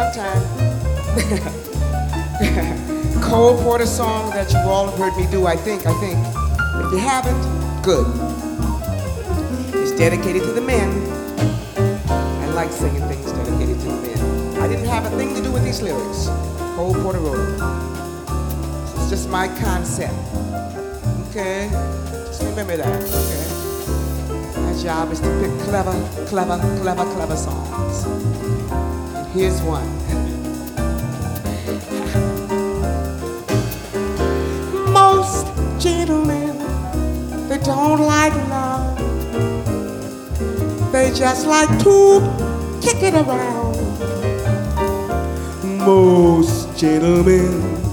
one time. Cole Porter song that you all have heard me do, I think. If you haven't, good. It's dedicated to the men. I like singing things dedicated to the men. I didn't have a thing to do with these lyrics. Cole Porter wrote it. It's just my concept. Okay? Just remember that, okay? My job is to pick clever songs. And here's one. Most gentlemen, they don't like love. They just like to kick it around. Most gentlemen,